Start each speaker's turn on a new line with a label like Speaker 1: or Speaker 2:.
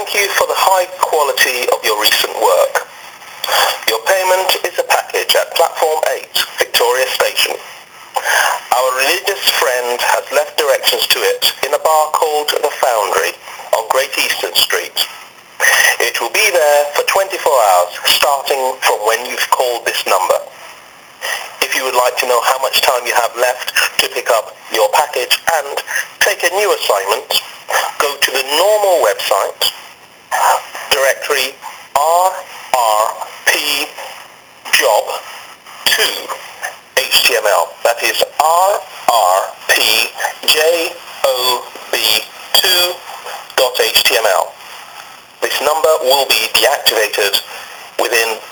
Speaker 1: thank you for the high quality of your recent work. Your payment is a package at Platform 8, Victoria Station. Our religious friend has left directions to it in a bar called The Foundry on Great Eastern Street. It will be there for 24 hours, starting from when you've called this number. If you would like to know how much time you have left to pick up your package and take a new assignment, go to the normal website, directory rrpjob2html. That is rrpjob2.html. This number will be deactivated within